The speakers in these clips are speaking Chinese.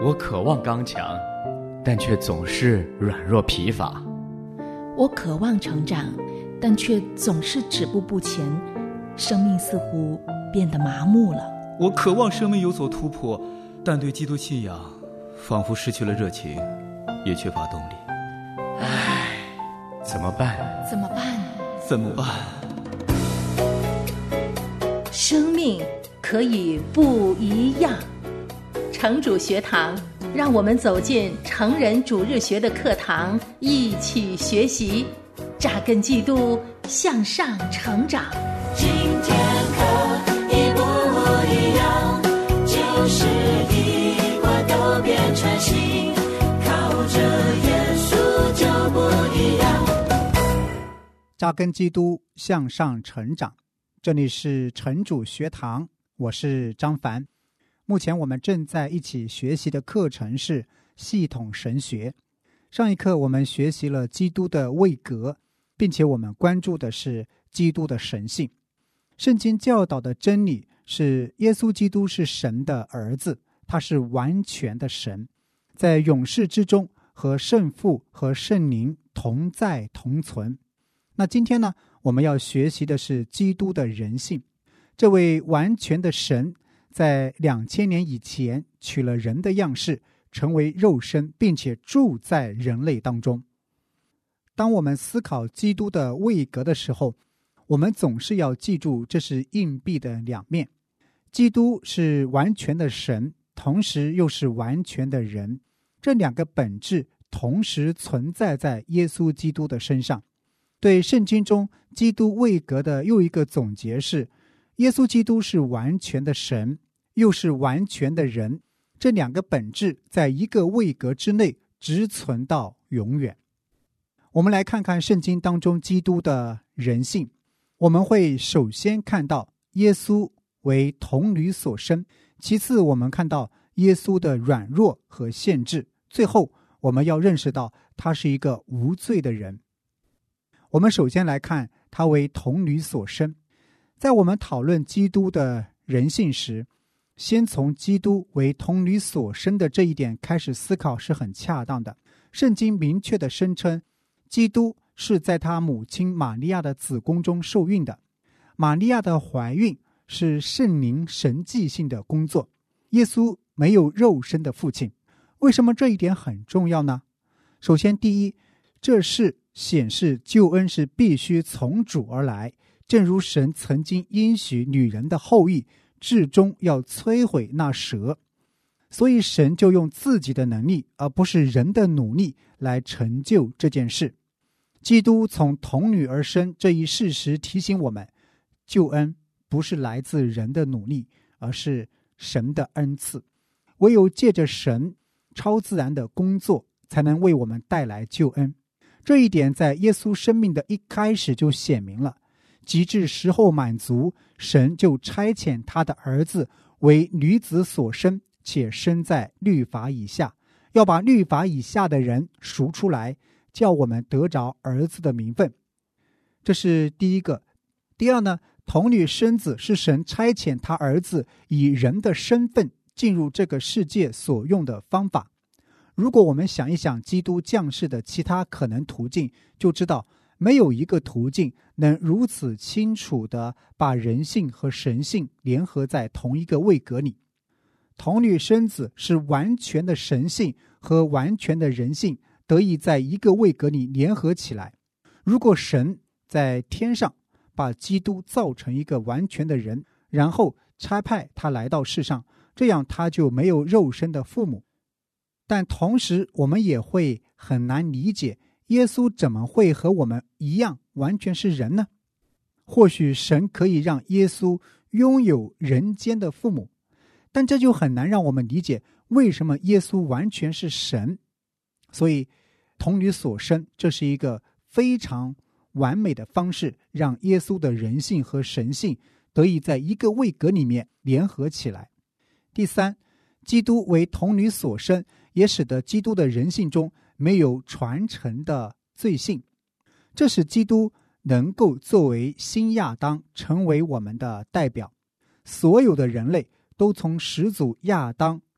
我渴望刚强，但却总是软弱疲乏。 我渴望成长，但却总是止步不前，生命似乎变得麻木了。 我渴望生命有所突破，但对基督信仰仿佛失去了热情，也缺乏动力。 唉，怎么办？ 怎么办？ 怎么办？ 生命可以不一样。城主学堂，让我们走进成人主日学的课堂，一起学习，扎根基督，向上成长。 今天可以不一样，就是一块都变成新，靠着耶稣就不一样。 扎根基督，向上成长。这里是城主学堂，我是张凡。目前我们正在一起学习的课程是系统神学。上一课我们学习了基督的位格，并且我们关注的是基督的神性。圣经教导的真理是耶稣基督是神的儿子，他是完全的神，在永世之中和圣父和圣灵同在同存。那今天呢，我们要学习的是基督的人性。这位完全的神在2000年以前取了人的样式，成为肉身，并且住在人类当中。当我们思考基督的位格的时候，我们总是要记住，这是硬币的两面。基督是完全的神，同时又是完全的人，这两个本质同时存在在耶稣基督的身上。对圣经中基督位格的又一个总结是，耶稣基督是完全的神，又是完全的人，这两个本质在一个位格之内直存到永远。我们来看看圣经当中基督的人性。我们会首先看到耶稣为童女所生，其次我们看到耶稣的软弱和限制，最后我们要认识到他是一个无罪的人。我们首先来看他为童女所生。在我们讨论基督的人性时，先从基督为童女所生的这一点开始思考是很恰当的。圣经明确地声称，基督是在他母亲玛利亚的子宫中受孕的。玛利亚的怀孕是圣灵神迹性的工作。耶稣没有肉身的父亲。为什么这一点很重要呢？首先，第一，这是显示救恩是必须从主而来，正如神曾经应许女人的后裔至终要摧毁那蛇，所以神就用自己的能力，而不是人的努力来成就这件事。基督从童女而生这一事实提醒我们，救恩不是来自人的努力，而是神的恩赐。唯有借着神超自然的工作，才能为我们带来救恩。这一点在耶稣生命的一开始就显明了。及至时候满足，神就差遣他的儿子为女子所生，且生在律法以下，要把律法以下的人赎出来，叫我们得着儿子的名分。这是第一个。第二呢，童女生子是神差遣他儿子以人的身份进入这个世界所用的方法。如果我们想一想基督降世的其他可能途径，就知道没有一个途径能如此清楚地把人性和神性联合在同一个位格里。童女生子是完全的神性和完全的人性得以在一个位格里联合起来。如果神在天上把基督造成一个完全的人，然后差派他来到世上，这样他就没有肉身的父母。但同时我们也会很难理解，耶稣怎么会和我们一样完全是人呢？或许神可以让耶稣拥有人间的父母，但这就很难让我们理解为什么耶稣完全是神。所以童女所生，这是一个非常完美的方式，让耶稣的人性和神性得以在一个位格里面联合起来。第三，基督为童女所生，也使得基督的人性中没有传承的罪性，这使基督能够作为新亚当成为我们的代表。所有的人类都从始祖亚当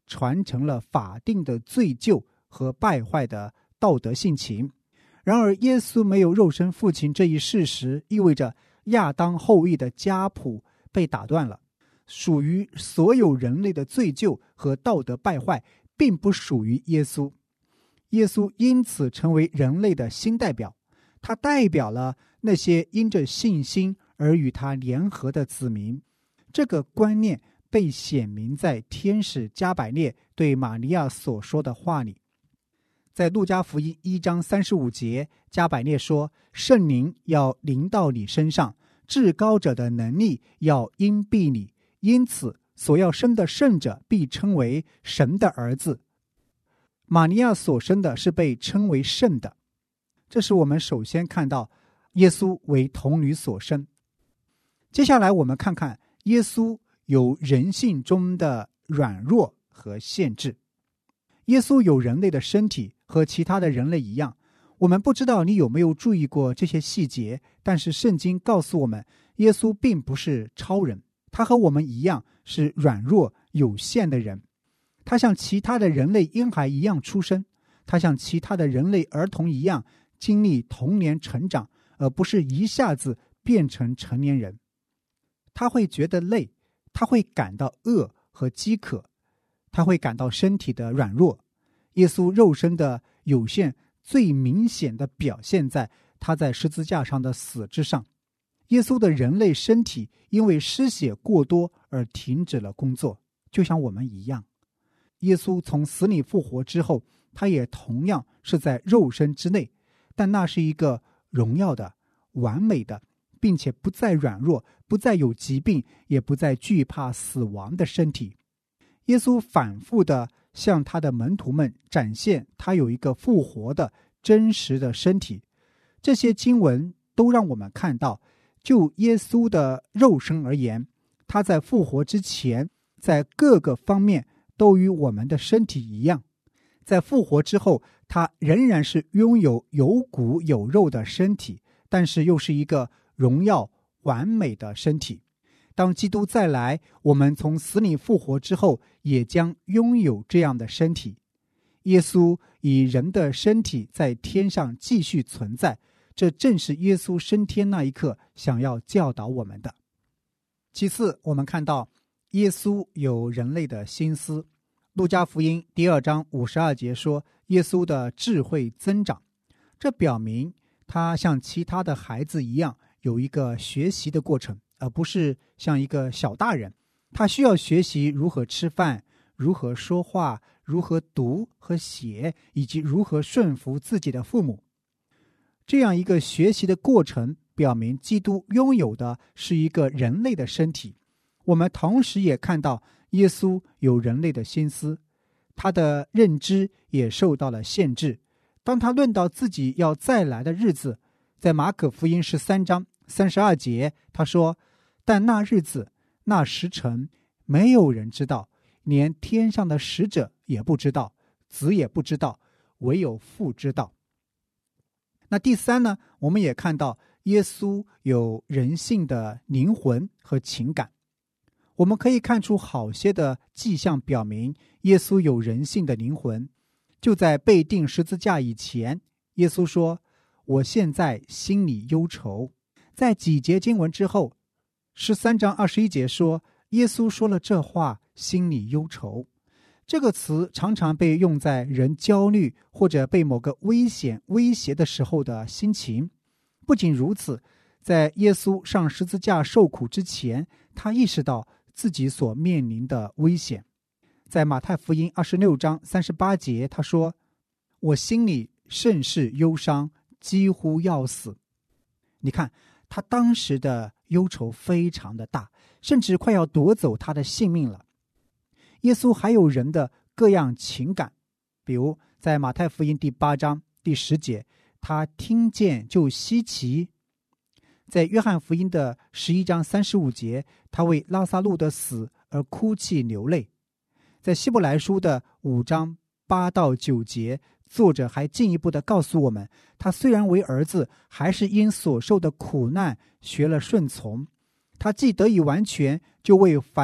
传承了法定的罪疚和败坏的道德性情。然而耶稣没有肉身父亲这一事实，意味着亚当后裔的家谱被打断了。属于所有人类的罪疚和道德败坏并不属于耶稣。耶稣因此成为人类的新代表，他代表了那些因着信心而与他联合的子民。这个观念被显明在天使加百列对玛利亚所说的话里。在路加福音1章35节，加百列说，圣灵要临到你身上，至高者的能力要荫庇你，因此所要生的圣者必称为神的儿子。玛利亚所生的是被称为圣的。这是我们首先看到耶稣为童女所生。接下来我们看看耶稣有人性中的软弱和限制。耶稣有人类的身体，和其他的人类一样。我们不知道你有没有注意过这些细节，但是圣经告诉我们，耶稣并不是超人，他和我们一样是软弱有限的人。他像其他的人类婴孩一样出生，他像其他的人类儿童一样经历童年成长，而不是一下子变成成年人。他会觉得累，他会感到饿和饥渴，他会感到身体的软弱。耶稣肉身的有限最明显的表现在他在十字架上的死之上。耶稣的人类身体因为失血过多而停止了工作，就像我们一样。耶稣从死里复活之后，他也同样是在肉身之内，但那是一个荣耀的、完美的，并且不再软弱，不再有疾病，也不再惧怕死亡的身体。耶稣反复地向他的门徒们展现他有一个复活的真实的身体。这些经文都让我们看到，就耶稣的肉身而言，他在复活之前，在各个方面都与我们的身体一样。在复活之后，他仍然是拥有有骨有肉的身体，但是又是一个荣耀完美的身体。当基督再来，我们从死里复活之后，也将拥有这样的身体。耶稣以人的身体在天上继续存在，这正是耶稣升天那一刻想要教导我们的。其次，我们看到耶稣有人类的心思。路加福音2章52节说，耶稣的智慧增长，这表明他像其他的孩子一样有一个学习的过程，而不是像一个小大人。他需要学习如何吃饭，如何说话，如何读和写，以及如何顺服自己的父母。这样一个学习的过程表明基督拥有的是一个人类的身体。我们同时也看到耶稣有人类的心思，他的认知也受到了限制。当他论到自己要再来的日子，在马可福音13章32节，他说，但那日子那时辰没有人知道，连天上的使者也不知道，子也不知道，唯有父知道。那第三呢，我们也看到耶稣有人性的灵魂和情感。我们可以看出好些的迹象表明耶稣有人性的灵魂。就在被钉十字架以前，耶稣说，我现在心里忧愁。在几节经文之后，13章21节说，耶稣说了这话，心里忧愁。这个词常常被用在人焦虑或者被某个危险威胁的时候的心情。不仅如此，在耶稣上十字架受苦之前，他意识到自己所面临的危险。在马太福音26章38节，他说，我心里甚是忧伤，几乎要死。你看，他当时的忧愁非常的大，甚至快要夺走他的性命了。耶稣还有人的各样情感，比如在马太福音第8章第10节，他听见就稀奇。在约翰福音的11章35节，他为拉撒路的死而哭泣流泪。在希伯来书的5章8到9节，作者还进一步的告诉我们，他虽然为儿子，还是因所受的苦难学了顺从。他既得以完全，就为凡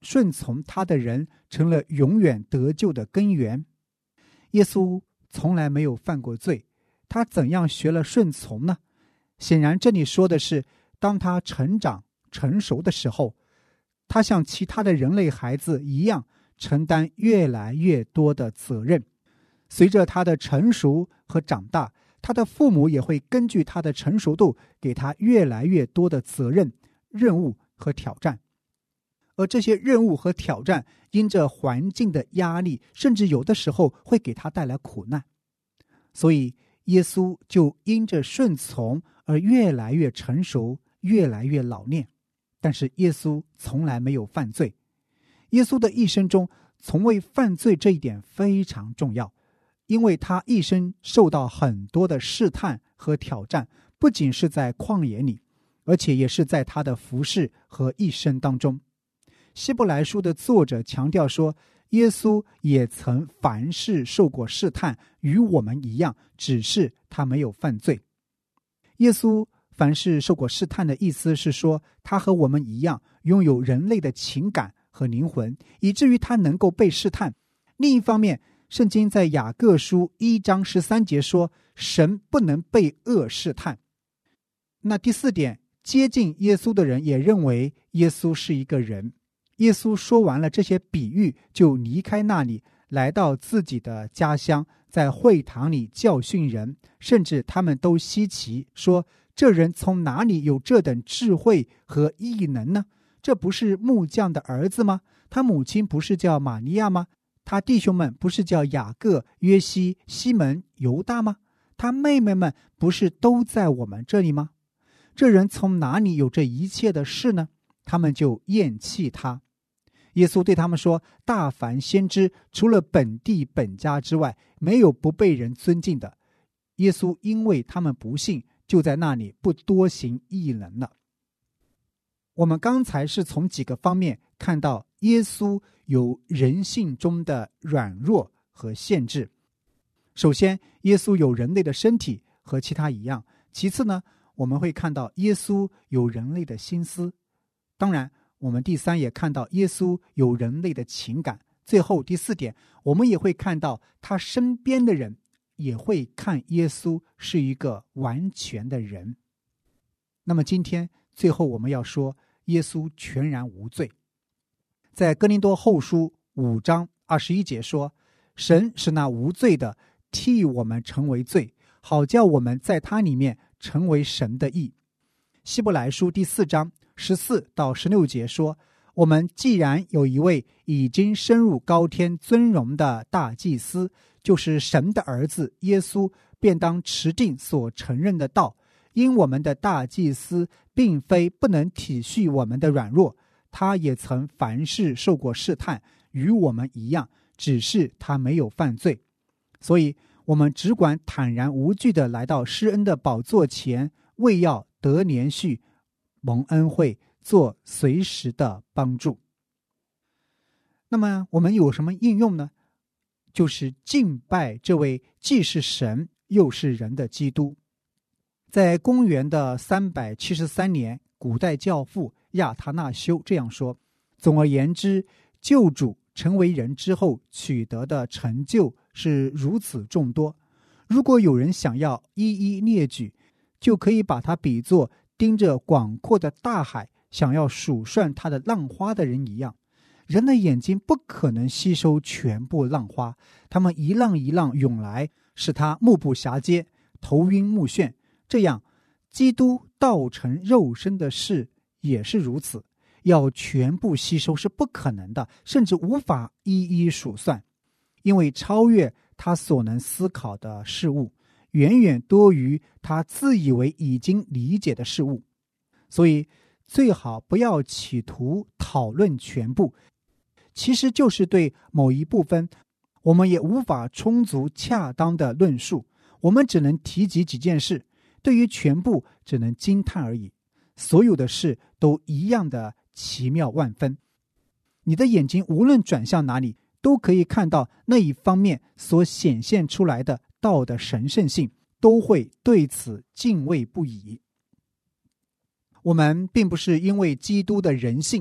顺从他的人成了永远得救的根源。耶稣从来没有犯过罪，他怎样学了顺从呢？显然这里说的是，当他成长成熟的时候，他像其他的人类孩子一样承担越来越多的责任。随着他的成熟和长大，他的父母也会根据他的成熟度给他越来越多的责任、任务和挑战。而这些任务和挑战因着环境的压力，甚至有的时候会给他带来苦难。所以耶稣就因着顺从而越来越成熟，越来越老练。但是耶稣从来没有犯罪。耶稣的一生中从未犯罪，这一点非常重要，因为他一生受到很多的试探和挑战，不仅是在旷野里，而且也是在他的服事和一生当中。希伯来书的作者强调说，耶稣也曾凡事受过试探，与我们一样，只是他没有犯罪。耶稣凡事受过试探的意思是说，他和我们一样拥有人类的情感和灵魂，以至于他能够被试探。另一方面，圣经在雅各书1章13节说，神不能被恶试探。那第四点，接近耶稣的人也认为耶稣是一个人。耶稣说完了这些比喻，就离开那里，来到自己的家乡，在会堂里教训人，甚至他们都稀奇，说这人从哪里有这等智慧和异能呢？这不是木匠的儿子吗？他母亲不是叫玛利亚吗？他弟兄们不是叫雅各、约西、西门、犹大吗？他妹妹们不是都在我们这里吗？这人从哪里有这一切的事呢？他们就厌弃他。耶稣对他们说，大凡先知，除了本地本家之外，没有不被人尊敬的。耶稣因为他们不信，就在那里不多行异能了。我们刚才是从几个方面看到耶稣有人性中的软弱和限制。首先，耶稣有人类的身体，和其他一样。其次呢，我们会看到耶稣有人类的心思。当然，我们第三也看到耶稣有人类的情感。最后第四点，我们也会看到他身边的人也会看耶稣是一个完全的人。那么今天最后我们要说，耶稣全然无罪。在哥林多后书5章21节说，神是那无罪的，替我们成为罪，好叫我们在他里面成为神的义。希伯来书第4章14到16节说，我们既然有一位已经升入高天尊荣的大祭司，就是神的儿子耶稣，便当持定所承认的道。因我们的大祭司并非不能体恤我们的软弱，他也曾凡事受过试探，与我们一样，只是他没有犯罪。所以我们只管坦然无惧地来到施恩的宝座前，为要得连续蒙恩惠，做随时的帮助。那么我们有什么应用呢？就是敬拜这位既是神又是人的基督。在公元的373年，古代教父亚他那修这样说，总而言之，救主成为人之后取得的成就是如此众多，如果有人想要一一列举，就可以把它比作盯着广阔的大海想要数算它的浪花的人一样。人的眼睛不可能吸收全部浪花，它们一浪一浪涌来，使他目不暇接，头晕目眩。这样，基督道成肉身的事也是如此，要全部吸收是不可能的，甚至无法一一数算，因为超越他所能思考的事物，远远多于他自以为已经理解的事物。所以最好不要企图讨论全部，其实就是对某一部分我们也无法充足恰当的论述，我们只能提及几件事，对于全部只能惊叹而已。所有的事都一样的奇妙万分，你的眼睛无论转向哪里，都可以看到那一方面所显现出来的道的神圣性，都会对此敬畏不已。我们并不是因为基督的人性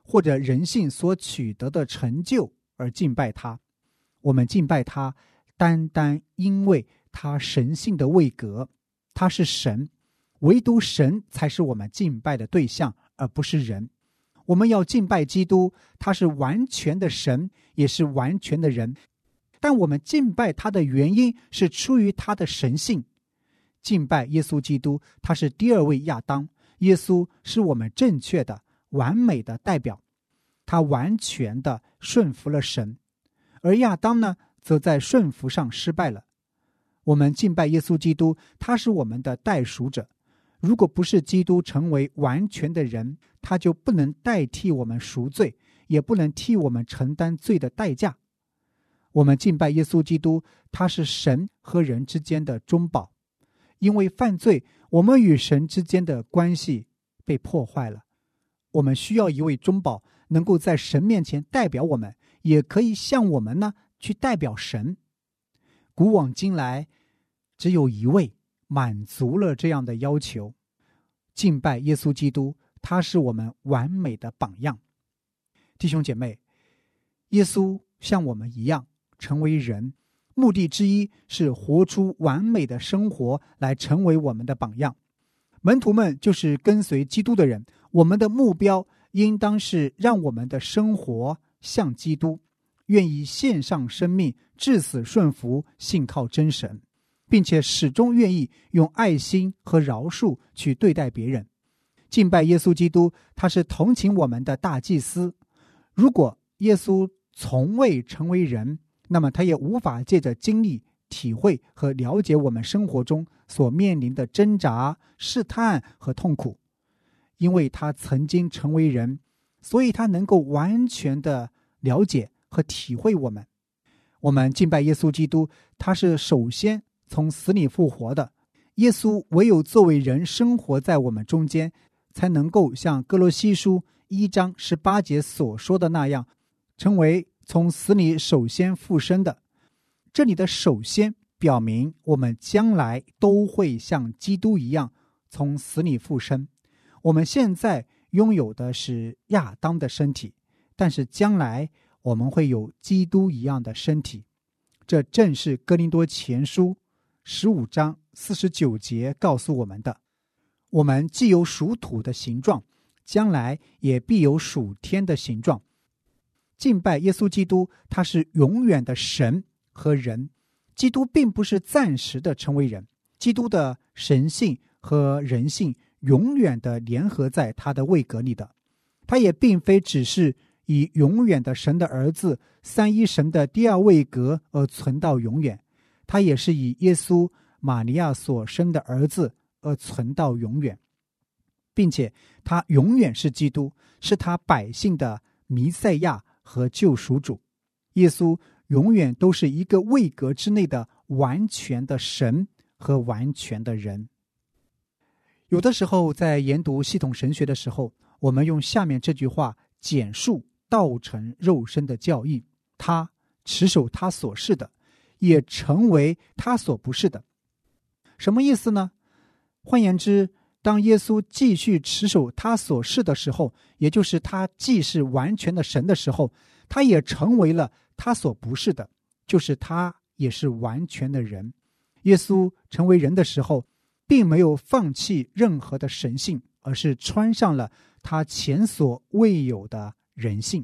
或者人性所取得的成就而敬拜他。我们敬拜他，单单因为他神性的位格，他是神，唯独神才是我们敬拜的对象，而不是人。我们要敬拜基督，他是完全的神，也是完全的人，但我们敬拜他的原因是出于他的神性。敬拜耶稣基督，他是第二位亚当，耶稣是我们正确的完美的代表，他完全的顺服了神，而亚当呢，则在顺服上失败了。我们敬拜耶稣基督，他是我们的代赎者，如果不是基督成为完全的人，他就不能代替我们赎罪，也不能替我们承担罪的代价。我们敬拜耶稣基督，他是神和人之间的中保。因为犯罪，我们与神之间的关系被破坏了。我们需要一位中保，能够在神面前代表我们，也可以像我们呢去代表神。古往今来，只有一位满足了这样的要求，敬拜耶稣基督，他是我们完美的榜样。弟兄姐妹，耶稣像我们一样成为人，目的之一是活出完美的生活，来成为我们的榜样。门徒们就是跟随基督的人，我们的目标应当是让我们的生活像基督，愿意献上生命，至死顺服，信靠真神，并且始终愿意用爱心和饶恕去对待别人。敬拜耶稣基督，他是同情我们的大祭司。如果耶稣从未成为人，那么他也无法借着经历、体会和了解我们生活中所面临的挣扎、试探和痛苦。因为他曾经成为人，所以他能够完全的了解和体会我们。我们敬拜耶稣基督，他是首先从死里复活的。耶稣唯有作为人生活在我们中间，才能够像哥罗西书1章18节所说的那样，成为从死里首先复生的。这里的首先表明我们将来都会像基督一样从死里复生。我们现在拥有的是亚当的身体，但是将来我们会有基督一样的身体。这正是哥林多前书15章49节告诉我们的。我们既有属土的形状，将来也必有属天的形状。敬拜耶稣基督，他是永远的神和人。基督并不是暂时的成为人，基督的神性和人性永远的联合在他的位格里的。他也并非只是以永远的神的儿子三一神的第二位格而存到永远，他也是以耶稣玛利亚所生的儿子而存到永远，并且他永远是基督，是他百姓的弥赛亚和救赎主。耶稣永远都是一个位格之内的完全的神和完全的人。有的时候在研读系统神学的时候，我们用下面这句话简述道成肉身的教义：他持守他所是的，也成为他所不是的。什么意思呢？换言之，当耶稣继续持守他所是的时候，也就是他既是完全的神的时候，他也成为了他所不是的，就是他也是完全的人。耶稣成为人的时候，并没有放弃任何的神性，而是穿上了他前所未有的人性。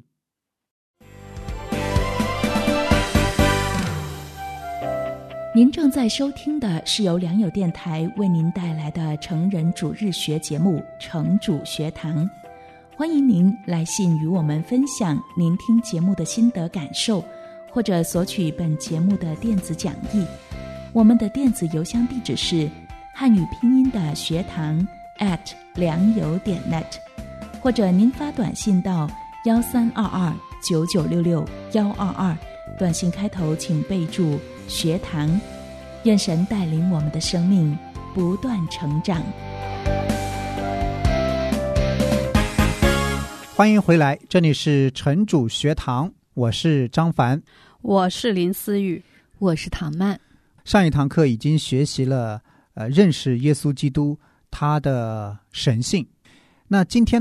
您正在收听的是由良友电台为您带来的成人主日学节目《成主学堂》。欢迎您来信与我们分享您听节目的心得感受，或者索取本节目的电子讲义。我们的电子邮箱地址是汉语拼音的学堂良友.net， 或者您发短信到13229966-122，短信开头请备注学堂。愿神带领我们的生命不断成长。 欢迎回来，这里是城主学堂，我是张凡， 我是林思雨， 我是唐曼。 上一堂课已经学习了认识耶稣基督他的神性。那今天呢，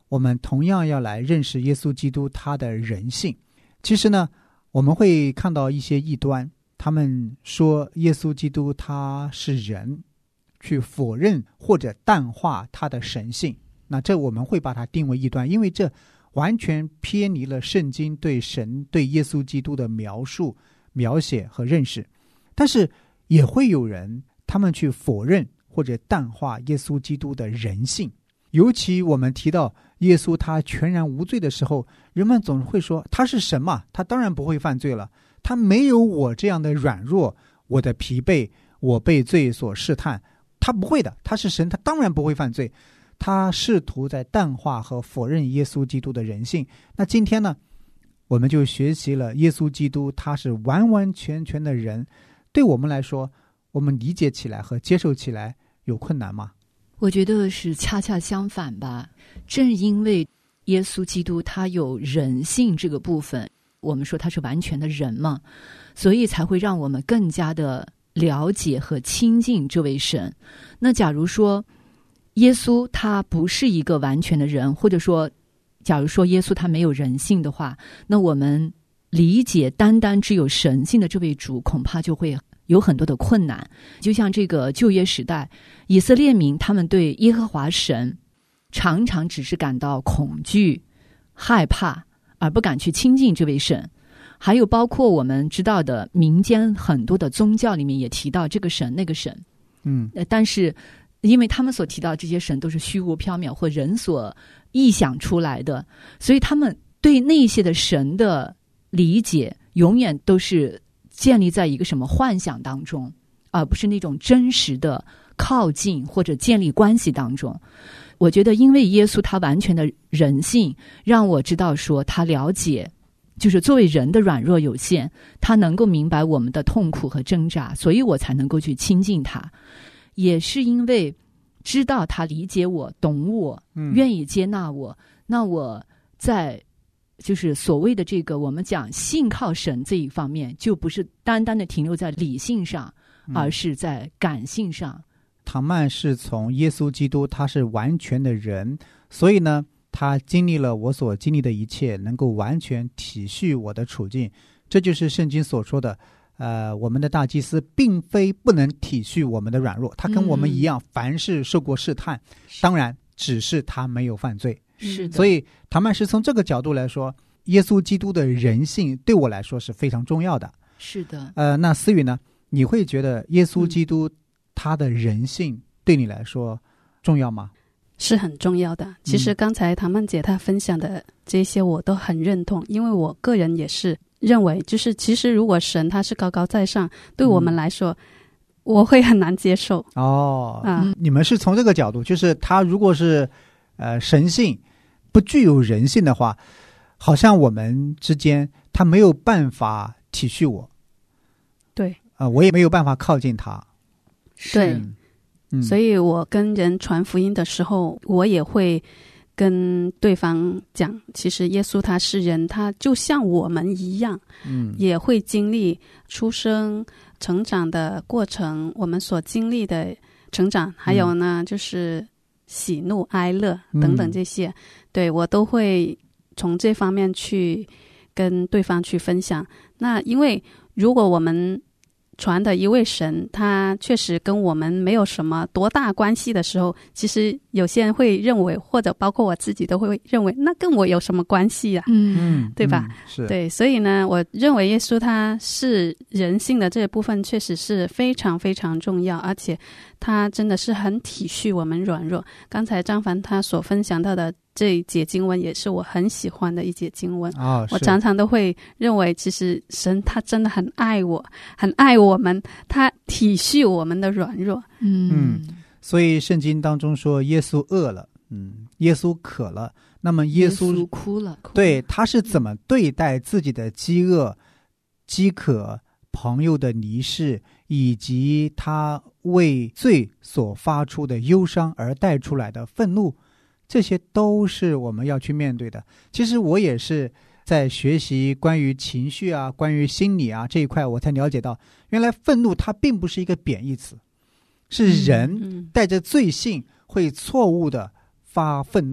我们同样要来认识耶稣基督他的人性。其实呢，我们会看到一些异端，他们说耶稣基督他是人，去否认或者淡化他的神性。那这我们会把它定为异端，因为这完全偏离了圣经对神对耶稣基督的描述、描写和认识。但是也会有人他们去否认或者淡化耶稣基督的人性。尤其我们提到耶稣他全然无罪的时候，人们总会说他是神嘛，他当然不会犯罪了，他没有我这样的软弱，我的疲惫，我被罪所试探，他不会的，他是神，他当然不会犯罪。他试图在淡化和否认耶稣基督的人性。那今天呢，我们就学习了耶稣基督他是完完全全的人，对我们来说，我们理解起来和接受起来有困难吗？ 我觉得是恰恰相反吧。正因为耶稣基督他有人性这个部分，我们说他是完全的人嘛，所以才会让我们更加的了解和亲近这位神。那假如说耶稣他不是一个完全的人，或者说假如说耶稣他没有人性的话，那我们理解单单只有神性的这位主，恐怕就会有很多的困难。就像这个旧约时代，以色列民他们对耶和华神常常只是感到恐惧、害怕，而不敢去亲近这位神。还有包括我们知道的民间很多的宗教里面也提到这个神那个神，但是因为他们所提到的这些神都是虚无缥缈或人所臆想出来的，所以他们对那些的神的理解永远都是建立在一个什么幻想当中，而不是那种真实的靠近或者建立关系当中。我觉得因为耶稣他完全的人性，让我知道说他了解，就是作为人的软弱有限，他能够明白我们的痛苦和挣扎，所以我才能够去亲近他。也是因为知道他理解我、懂我、愿意接纳我，那我在就是所谓的这个我们讲信靠神这一方面，就不是单单的停留在理性上，而是在感性上。 唐曼是从耶稣基督他是完全的人，所以呢他经历了我所经历的一切，能够完全体恤我的处境。这就是圣经所说的我们的大祭司并非不能体恤我们的软弱，他跟我们一样，凡事受过试探，当然只是他没有犯罪。 是的， 所以唐曼是从这个角度来说，耶稣基督的人性对我来说是非常重要的。 是的。 那思雨呢，你会觉得耶稣基督他的人性对你来说重要吗？ 是很重要的。其实刚才唐曼姐她分享的这些我都很认同，因为我个人也是认为，就是其实如果神他是高高在上，对我们来说我会很难接受。你们是从这个角度，就是他如果是神性不具有人性的话，好像我们之间他没有办法体恤我，对，我也没有办法靠近他。对，所以我跟人传福音的时候，我也会跟对方讲，其实耶稣他是人，他就像我们一样，也会经历出生成长的过程，我们所经历的成长，还有呢就是喜怒哀乐等等这些，对，我都会从这方面去跟对方去分享。那因为如果我们传的一位神他确实跟我们没有什么多大关系的时候，其实有些人会认为，或者包括我自己都会认为，那跟我有什么关系啊？对吧？是，对，所以呢，我认为耶稣他是人性的这一部分确实是非常非常重要，而且他真的是很体恤我们软弱。刚才张凡他所分享到的这一节经文也是我很喜欢的一节经文，我常常都会认为其实神他真的很爱我，很爱我们，他体恤我们的软弱。所以圣经当中说耶稣饿了，耶稣渴了，那么耶稣哭了， 对，他是怎么对待自己的饥饿、饥渴、朋友的离世，以及他为罪所发出的忧伤而带出来的愤怒，这些都是我们要去面对的。其实我也是在学习关于情绪啊、关于心理啊这一块，我才了解到原来愤怒它并不是一个贬义词，是人带着罪性会错误的发愤怒，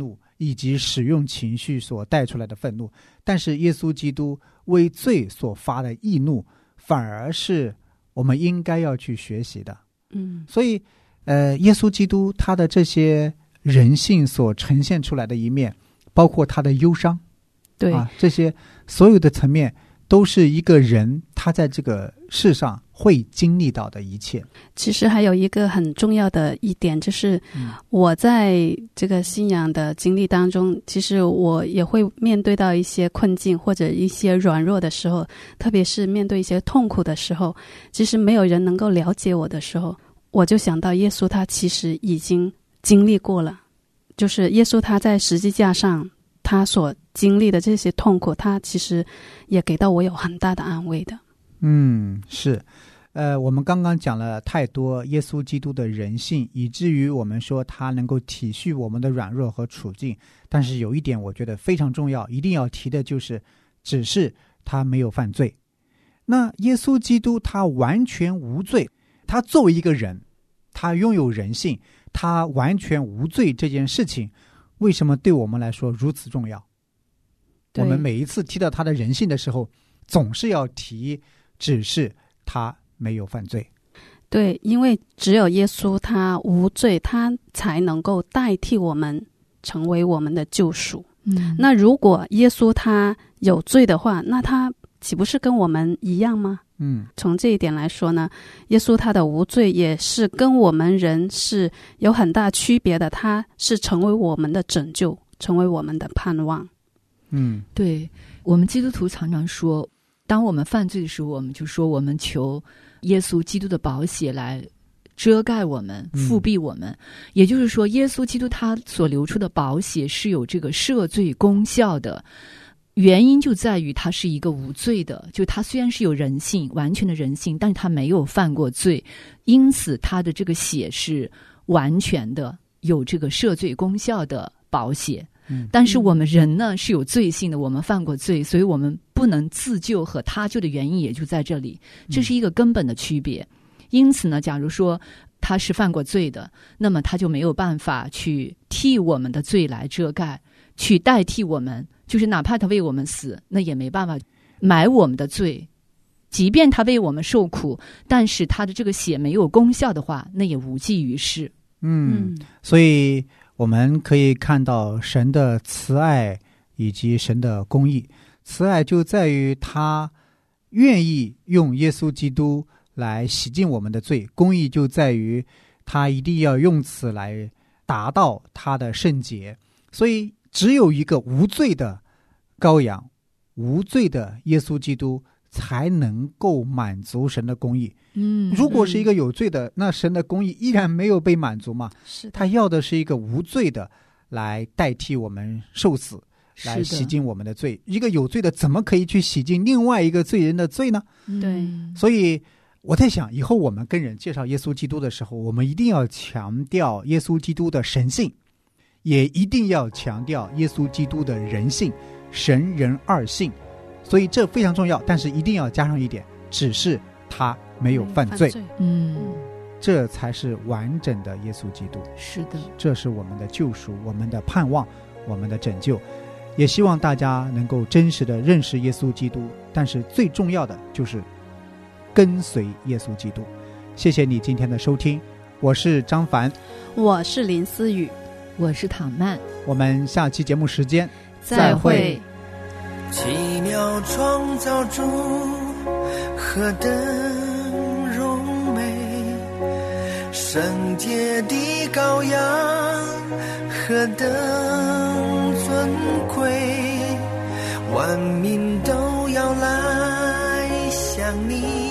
以及使用情绪所带出来的愤怒，但是耶稣基督为罪所发的义怒反而是我们应该要去学习的。所以耶稣基督他的这些人性所呈现出来的一面，包括他的忧伤， 对这些所有的层面都是一个人他在这个世上会经历到的一切。 其实还有一个很重要的一点，就是我在这个信仰的经历当中，其实我也会面对到一些困境或者一些软弱的时候，特别是面对一些痛苦的时候，其实没有人能够了解我的时候，我就想到耶稣他其实已经经历过了，就是耶稣他在十字架上他所经历的这些痛苦，他其实也给到我有很大的安慰的。 是我们刚刚讲了太多耶稣基督的人性，以至于我们说他能够体恤我们的软弱和处境，但是有一点我觉得非常重要，一定要提的就是只是他没有犯罪。那耶稣基督他完全无罪，他作为一个人，他拥有人性，他完全无罪，这件事情为什么对我们来说如此重要？我们每一次提到他的人性的时候，总是要提只是他没有犯罪。 对，因为只有耶稣他无罪，他才能够代替我们成为我们的救赎。那如果耶稣他有罪的话，那他岂不是跟我们一样吗？从这一点来说呢，耶稣他的无罪也是跟我们人是有很大区别的，他是成为我们的拯救，成为我们的盼望。 对，我们基督徒常常说，当我们犯罪的时候，我们就说我们求耶稣基督的宝血来遮盖我们，覆庇我们。也就是说，耶稣基督他所流出的宝血是有这个赦罪功效的，原因就在于他是一个无罪的，就他虽然是有人性，完全的人性，但是他没有犯过罪，因此他的这个血是完全的有这个赦罪功效的宝血。但是我们人呢是有罪性的，我们犯过罪，所以我们不能自救和他救的原因也就在这里，这是一个根本的区别。因此呢，假如说他是犯过罪的，那么他就没有办法去替我们的罪来遮盖，去代替我们，就是哪怕他为我们死，那也没办法买我们的罪。即便他为我们受苦，但是他的这个血没有功效的话，那也无济于事。 所以我们可以看到神的慈爱以及神的公义。慈爱就在于他愿意用耶稣基督来洗净我们的罪，公义就在于他一定要用此来达到他的圣洁。所以只有一个无罪的羔羊，无罪的耶稣基督才能够满足神的公义。如果是一个有罪的，那神的公义依然没有被满足嘛？他要的是一个无罪的来代替我们受死，来洗净我们的罪。一个有罪的怎么可以去洗净另外一个罪人的罪呢？ 对， 所以我在想，以后我们跟人介绍耶稣基督的时候，我们一定要强调耶稣基督的神性，也一定要强调耶稣基督的人性，神人二性。所以这非常重要，但是一定要加上一点，只是他没有犯罪。这才是完整的耶稣基督。 是的， 这是我们的救赎，我们的盼望，我们的拯救。也希望大家能够真实的认识耶稣基督，但是最重要的就是跟随耶稣基督。谢谢你今天的收听，我是张凡， 我是林思雨， 我是唐曼， 我们下期节目时间再会。 奇妙创造主何等荣美，圣洁的羔羊何等尊贵，万民都要来向你